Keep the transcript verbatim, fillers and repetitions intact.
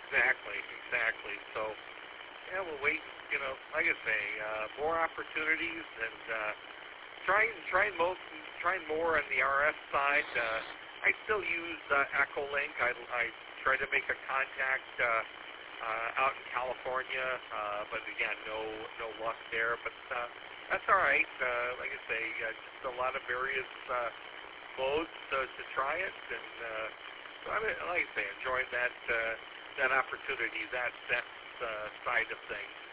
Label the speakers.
Speaker 1: exactly, exactly. So, yeah, we'll wait. You know, like I say, uh, more opportunities and uh, trying trying most trying more on the R F side. Uh, I still use uh, Echolink. I, I try to make a contact uh, uh, out in California, uh, but again, no no luck there. But uh, that's all right. Uh, like I say, uh, just a lot of various uh, modes uh, to try it, and uh, so I mean, like I say, enjoying that uh, that opportunity, that that uh, side of things.